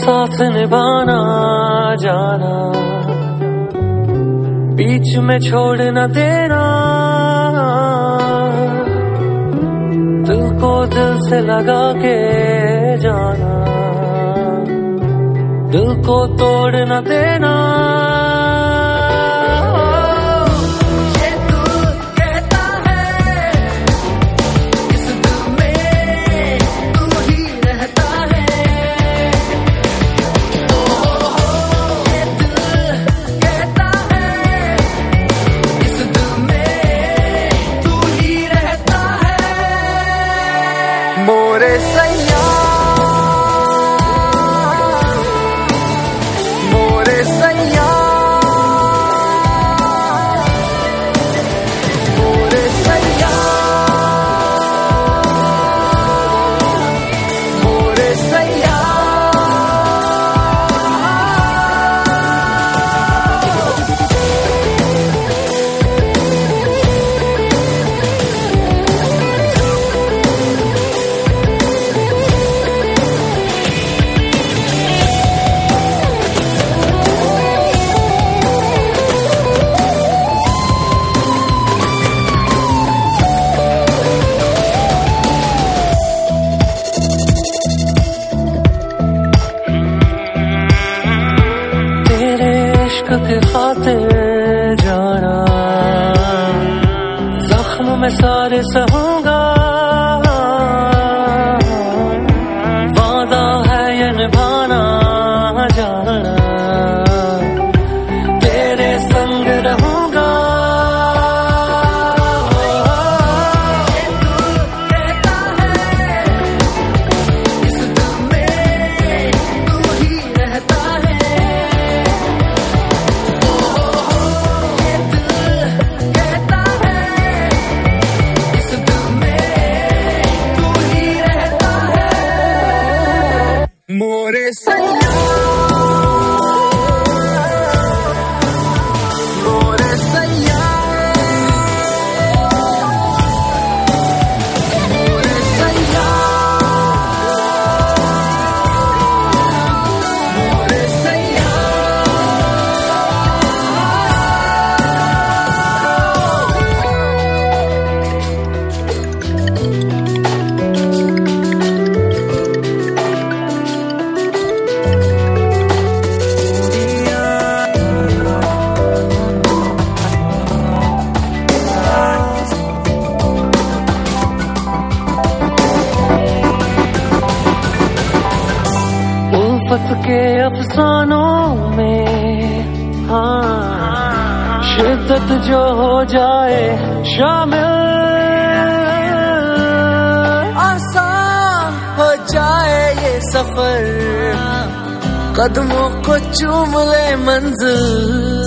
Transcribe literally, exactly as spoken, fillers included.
साथ निभाना जाना, बीच में छोड़ न देना, दिल को दिल से लगा के जाना, दिल को तोड़ न देना। मोरे सैया मोरे सैया मोरे सैया मोरे सैया के खातिर जाना, जख्म में सारे सहूंगा, वादा है ये निभाना जाना, तेरे संग रहूंगा। मोरे सैया मोरे सैया मोरे सैया मोरे सैया उल्फत के अफसानों में हाँ शिद्दत जो हो जाए शामिल, आसान हो जाए ये सफर, कदमों को चूम ले मंजिल।